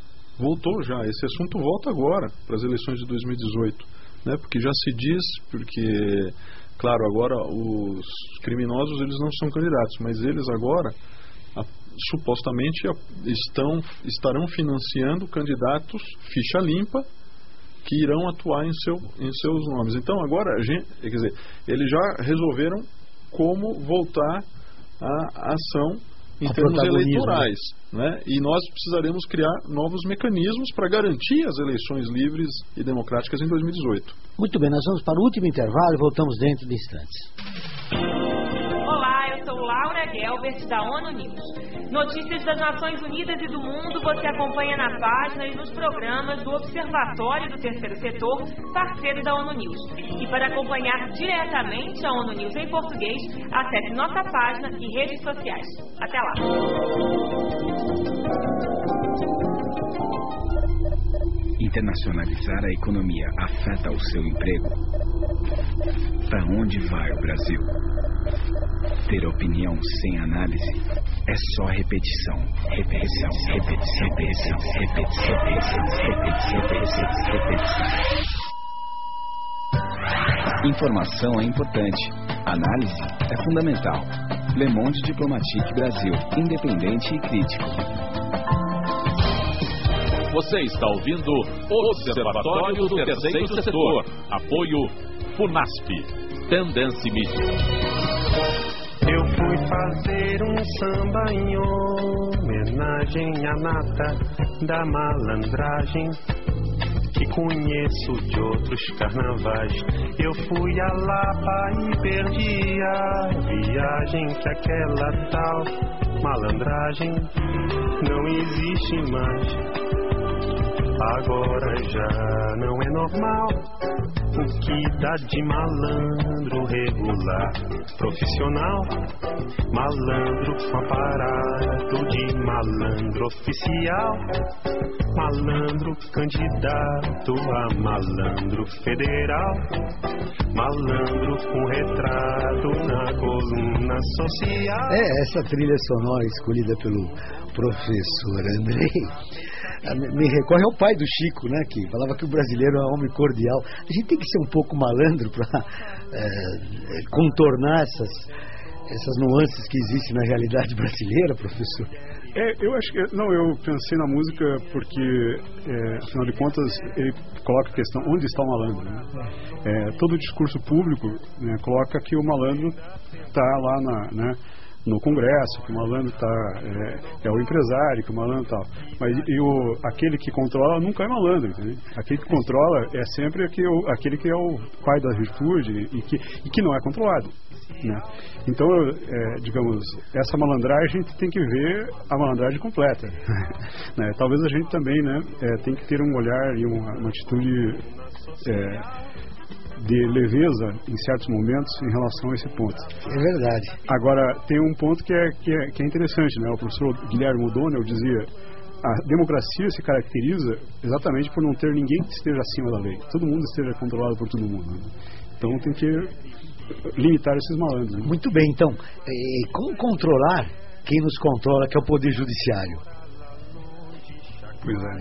voltou já, esse assunto volta agora para as eleições de dois mil e dezoito. Né, porque já se diz, porque, claro, agora os criminosos eles não são candidatos, mas eles agora a, supostamente a, estão, estarão financiando candidatos ficha limpa que irão atuar em, seu, em seus nomes. Então agora, a gente, quer dizer, eles já resolveram como voltar à ação em termos eleitorais, né? E nós precisaremos criar novos mecanismos para garantir as eleições livres e democráticas em dois mil e dezoito. Muito bem, nós vamos para o último intervalo e voltamos dentro de instantes. Olá, eu sou Laura Guel Elbert, da ONU News. Notícias das Nações Unidas e do mundo você acompanha na página e nos programas do Observatório do Terceiro Setor, parceiro da ONU News. E para acompanhar diretamente a ONU News em português, acesse nossa página e redes sociais. Até lá! Internacionalizar a economia afeta o seu emprego? Para onde vai o Brasil? Ter opinião sem análise é só repetição, repetição, repetição, repetição, repetição, repetição, repetição, repetição, repetição. Informação é importante, análise é fundamental. Le Monde Diplomatique Brasil, independente e crítico. Você está ouvindo o Observatório do Terceiro Setor. Apoio FUNASP. Tendência Mídia. Eu fui fazer um samba em homenagem à nata da malandragem que conheço de outros carnavais. Eu fui a Lapa e perdi a viagem, que aquela tal malandragem não existe mais. Agora já não é normal o que dá de malandro regular, profissional, malandro com aparato de malandro oficial, malandro candidato a malandro federal, malandro com retrato na coluna social. É, essa trilha sonora escolhida pelo professor Andrei me recorre ao pai do Chico, né, que falava que o brasileiro é um homem cordial. A gente tem que ser um pouco malandro para é, contornar essas, essas nuances que existem na realidade brasileira, professor. É, eu acho que... Não, eu pensei na música porque, é, afinal de contas, ele coloca a questão, onde está o malandro? Né? É, todo o discurso público, né, coloca que o malandro está lá na... Né, no Congresso, que o malandro tá, é, é o empresário, que o malandro tal. Mas e o, aquele que controla nunca é malandro, entendeu? Aquele que controla é sempre aquele, aquele que é o pai da virtude e que, e que não é controlado, né? Então, é, digamos, essa malandragem a gente tem que ver a malandragem completa. Né? Talvez a gente também, né, é, tem que ter um olhar e uma, uma atitude... É, de leveza em certos momentos em relação a esse ponto. É verdade. Agora, tem um ponto que é, que é, que é interessante, né? O professor Guilherme O'Donnell dizia: a democracia se caracteriza exatamente por não ter ninguém que esteja acima da lei. Todo mundo esteja controlado por todo mundo, né? Então tem que limitar esses malandros, né? Muito bem, então, eh, como controlar quem nos controla, que é o Poder Judiciário? Pois é.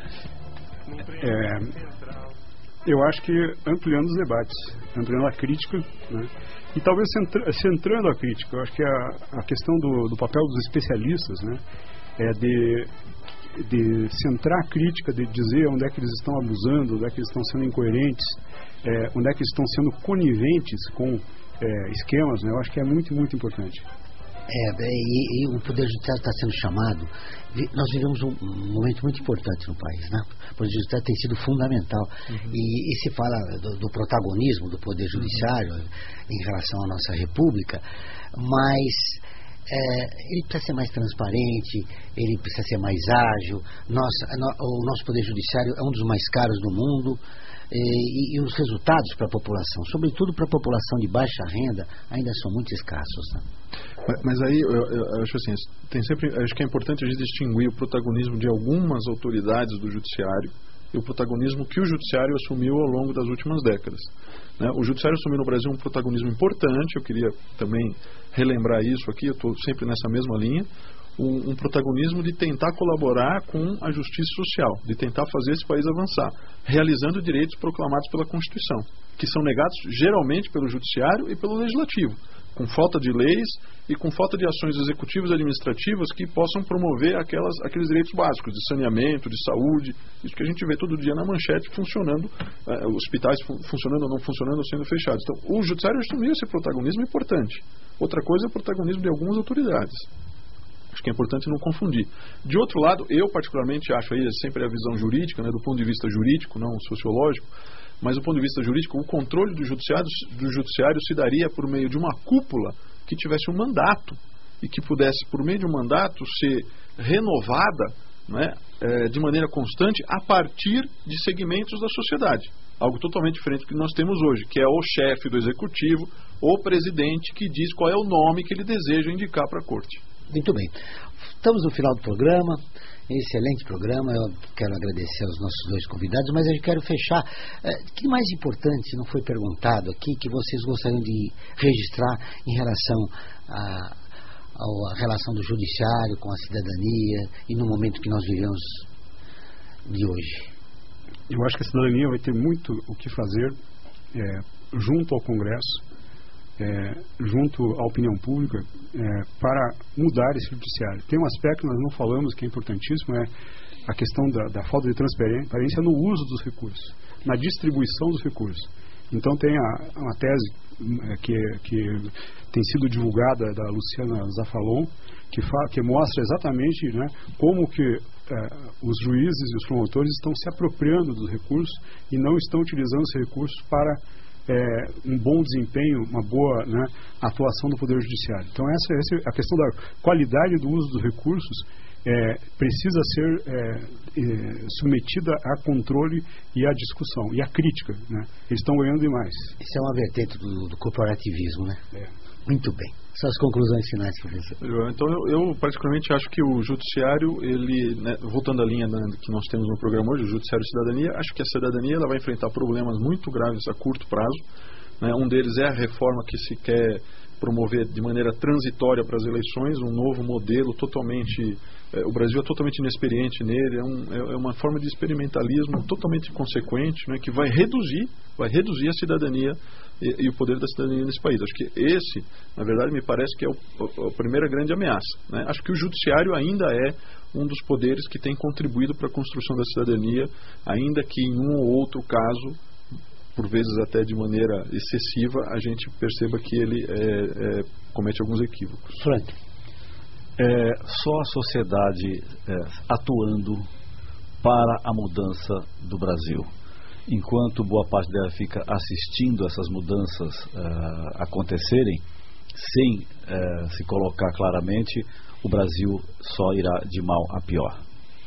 É... Eu acho que ampliando os debates, ampliando a crítica, né? E talvez centra, centrando a crítica. Eu acho que a, a questão do, do papel dos especialistas, né, é de, de centrar a crítica, de dizer onde é que eles estão abusando, onde é que eles estão sendo incoerentes, é, onde é que eles estão sendo coniventes com é, esquemas, né? Eu acho que é muito, muito importante. É, e, e o Poder Judiciário está sendo chamado. Nós vivemos um, um momento muito importante no país, né? O Poder Judiciário tem sido fundamental. Uhum. E, e se fala do, do protagonismo do Poder Judiciário, uhum, em relação à nossa República, mas é, ele precisa ser mais transparente, ele precisa ser mais ágil. Nossa, no, o nosso Poder Judiciário é um dos mais caros do mundo. E, e os resultados para a população, sobretudo para a população de baixa renda, ainda são muito escassos, né? Mas, mas aí eu, eu, eu acho assim, tem sempre, acho que é importante a gente distinguir o protagonismo de algumas autoridades do judiciário e o protagonismo que o judiciário assumiu ao longo das últimas décadas, né? O judiciário assumiu no Brasil um protagonismo importante. Eu queria também relembrar isso aqui. Eu estou sempre nessa mesma linha. Um, um protagonismo de tentar colaborar com a justiça social, de tentar fazer esse país avançar, realizando direitos proclamados pela Constituição, que são negados geralmente pelo Judiciário e pelo Legislativo, com falta de leis e com falta de ações executivas e administrativas que possam promover aquelas, aqueles direitos básicos de saneamento, de saúde, isso que a gente vê todo dia na manchete funcionando, eh, hospitais fun funcionando ou não funcionando ou sendo fechados. Então, o Judiciário assumiu esse protagonismo importante. Outra coisa é o protagonismo de algumas autoridades. Acho que é importante não confundir. De outro lado, eu particularmente acho aí sempre a visão jurídica, né, do ponto de vista jurídico, não sociológico, mas do ponto de vista jurídico, o controle do judiciário, do judiciário se daria por meio de uma cúpula que tivesse um mandato e que pudesse, por meio de um mandato, ser renovada, né, é, de maneira constante a partir de segmentos da sociedade. Algo totalmente diferente do que nós temos hoje, que é o chefe do executivo, o presidente, que diz qual é o nome que ele deseja indicar para a corte. Muito bem. Estamos no final do programa. Excelente programa. Eu quero agradecer aos nossos dois convidados, mas eu quero fechar. O é, que mais importante não foi perguntado aqui, que vocês gostariam de registrar em relação a, a, a relação do judiciário com a cidadania e no momento que nós vivemos de hoje? Eu acho que a cidadania vai ter muito o que fazer é, junto ao Congresso, É, junto à opinião pública, é, para mudar esse judiciário. Tem um aspecto que nós não falamos que é importantíssimo, é a questão da, da falta de transparência no uso dos recursos, na distribuição dos recursos. Então tem a, uma tese é, que, que tem sido divulgada da Luciana Zafalon, que, fa, que mostra exatamente, né, como que é, os juízes e os promotores estão se apropriando dos recursos e não estão utilizando esses recursos para É, um bom desempenho, uma boa, né, atuação do Poder Judiciário. Então essa, essa a questão da qualidade do uso dos recursos é, precisa ser é, é, submetida a controle e a discussão e a crítica, né? Eles estão ganhando demais. Isso é uma vertente do, do corporativismo, né? É. Muito bem. Suas conclusões finais, professor. Então eu, eu particularmente acho que o judiciário, ele, né, voltando à linha, né, que nós temos no programa hoje, o judiciário e cidadania, acho que a cidadania ela vai enfrentar problemas muito graves a curto prazo, né? Um deles é a reforma que se quer promover de maneira transitória para as eleições, um novo modelo totalmente... É, o Brasil é totalmente inexperiente nele, é, um, é, é uma forma de experimentalismo totalmente inconsequente, né, que vai reduzir, vai reduzir a cidadania e, e o poder da cidadania nesse país. Acho que esse, na verdade, me parece que é o, a, a primeira grande ameaça, né? Acho que o judiciário ainda é um dos poderes que tem contribuído para a construção da cidadania, ainda que em um ou outro caso, por vezes até de maneira excessiva, a gente perceba que ele é, é, comete alguns equívocos. Frank. É, só a sociedade é, atuando para a mudança do Brasil. Enquanto boa parte dela fica assistindo essas mudanças é, acontecerem, sem é, se colocar claramente, o Brasil só irá de mal a pior.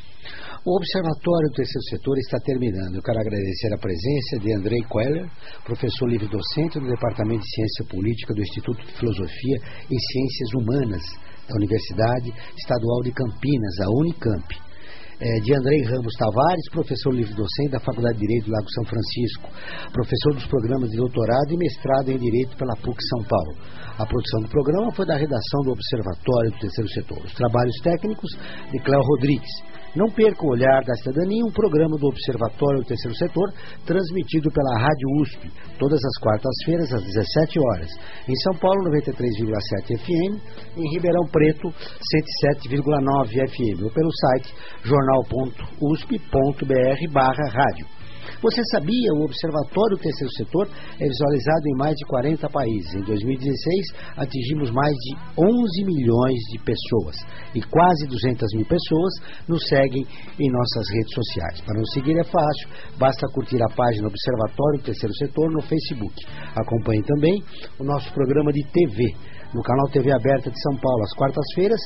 O Observatório do Terceiro Setor está terminando. Eu quero agradecer a presença de Andrei Queller, professor livre-docente do Departamento de Ciência Política do Instituto de Filosofia e Ciências Humanas da Universidade Estadual de Campinas, a Unicamp. É, de Andrei Ramos Tavares, professor livre-docente da Faculdade de Direito do Lago São Francisco, professor dos programas de doutorado e mestrado em Direito pela P U C São Paulo. A produção do programa foi da redação do Observatório do Terceiro Setor. Os trabalhos técnicos de Cléo Rodrigues. Não perca o Olhar da Cidadania, um programa do Observatório do Terceiro Setor, transmitido pela Rádio U S P, todas as quartas-feiras, às dezessete horas. Em São Paulo, noventa e três vírgula sete F M, em Ribeirão Preto, cento e sete vírgula nove F M, ou pelo site jornal ponto usp ponto br barra rádio. Você sabia? O Observatório do Terceiro Setor é visualizado em mais de quarenta países. Em dois mil e dezesseis, atingimos mais de onze milhões de pessoas e quase duzentas mil pessoas nos seguem em nossas redes sociais. Para nos seguir é fácil, basta curtir a página Observatório do Terceiro Setor no Facebook. Acompanhe também o nosso programa de T V no canal T V Aberta de São Paulo, às quartas-feiras,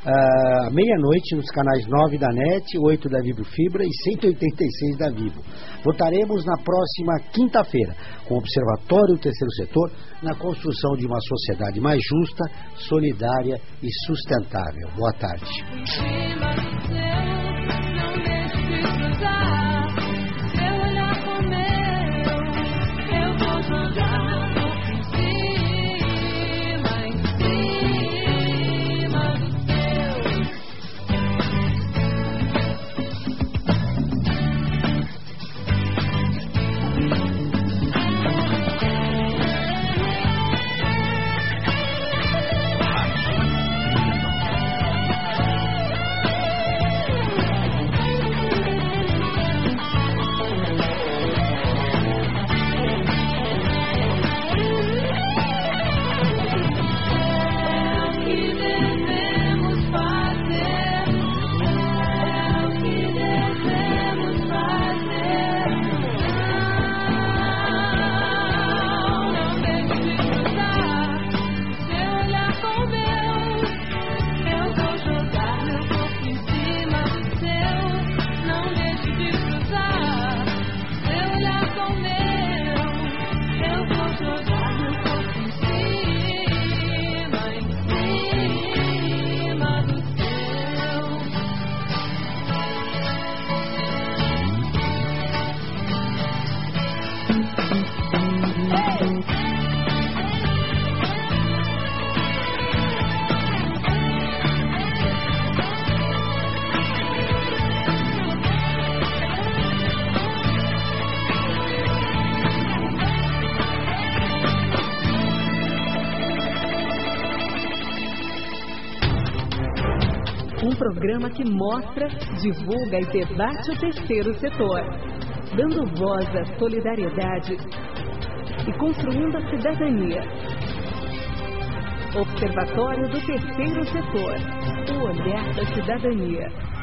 à meia-noite, nos canais nove da NET, oito da Vibro Fibra e cento e oitenta e seis da Vivo. Voltaremos na próxima quinta-feira com o Observatório do Terceiro Setor na construção de uma sociedade mais justa, solidária e sustentável. Boa tarde. Um programa que mostra, divulga e debate o terceiro setor, dando voz à solidariedade e construindo a cidadania. Observatório do Terceiro Setor, o olhar da cidadania.